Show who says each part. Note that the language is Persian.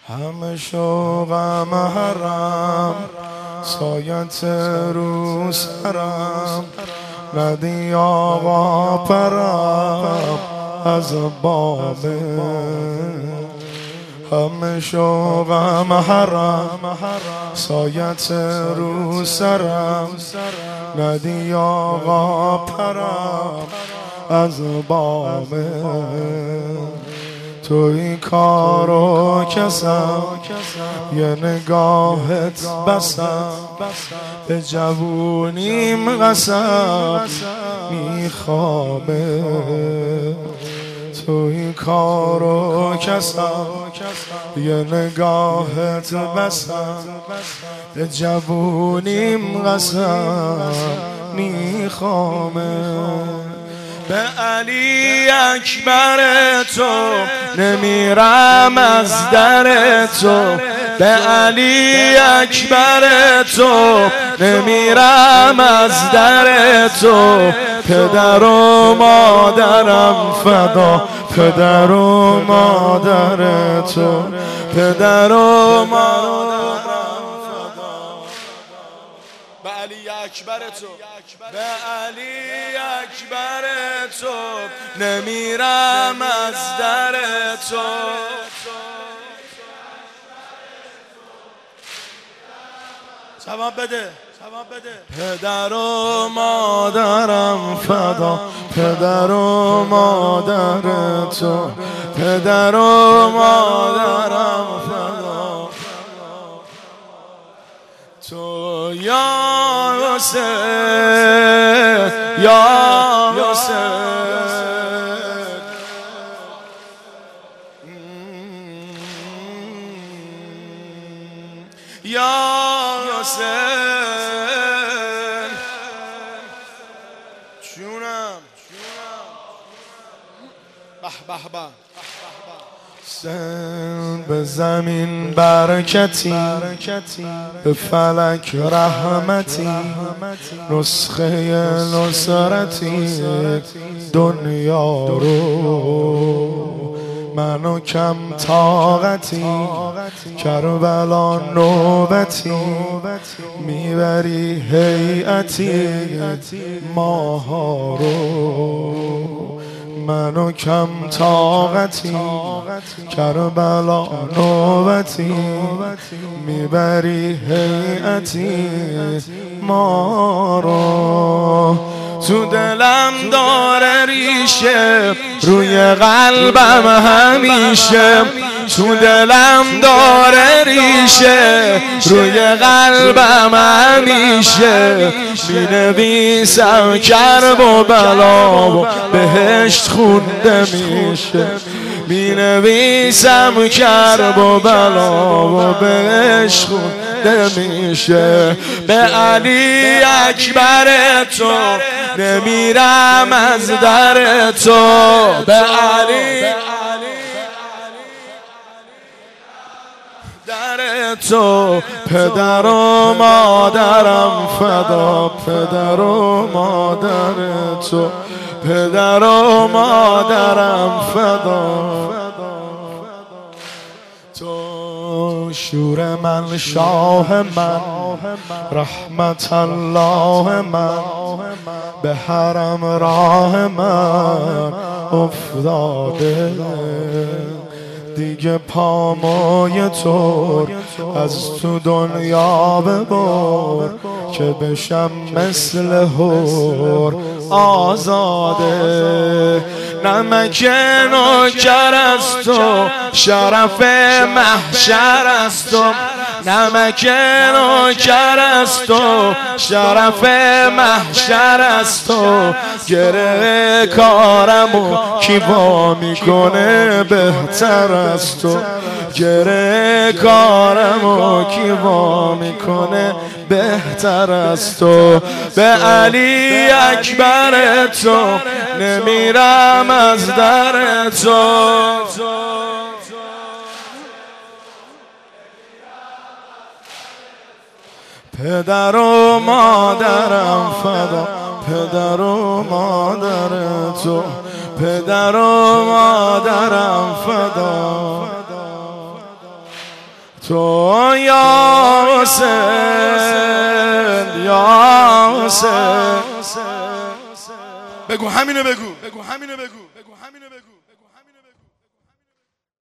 Speaker 1: همه شوقم حرم سایت رو سرم ندی آقا پرم از بامه همه شوقم حرم سایت رو سرم ندی آقا پرم از بامه توی کارو کسم یه نگاهت بسم به جوونیم قسم میخوامه توی کارو کسم یه نگاهت بسم به جوونیم قسم میخوامه به علی اکبر تو نمیرم از در تو به علی اکبر تو نمیرم از در تو پدر و مادرم فدا پدر و مادر تو پدر و مادرم فدا به علی اکبر تو به علی اکبر تو نمیرم از در تو جواب بده پدر و مادرم فدا پدر و مادر تو پدر و مادرم فدا تو یا حسین یا حسین یا حسین جونم به به به به زمین برکتی به فلک رحمتی نسخه نصرتی دنیا رو منو کم طاقتی کربلا نوبتی میبری هیئتی ماها رو منو کم طاقتی کربلا نوبتی میبری هیئتی ما رو تو دلم داره ریشه روی قلبم همیشه تو دلم داره ریشه روی قلبم همیشه مینویسم کرب و بلا و بهشت خونده میشه مینویسم کرب و بلا و بهشت خونده میشه به علی اکبر تو نمیرم از در تو به علی در تو پدر و مادرم فدا پدر و مادر تو پدر و مادرم فدا تو شور من شاه من رحمت الله من به حرم راه من افتاده دیگه پامای تو از تو دنیا ببر که بشم مثل هور آزاده نمک نوکر از تو شرف محشر از تو نمک نوکر از تو شرف محشر از تو گره کارمو کی وا میکنه بهتر از تو گره کارمو کی وا میکنه بهتر از تو به علی اکبر تو نمیرم از در تو پدر و مادرم فدا پدر و مادر تو پدر و مادرم فدا تو یا حسین یا حسین. بگو همینو بگو، بگو همینو بگو، بگو همینو بگو.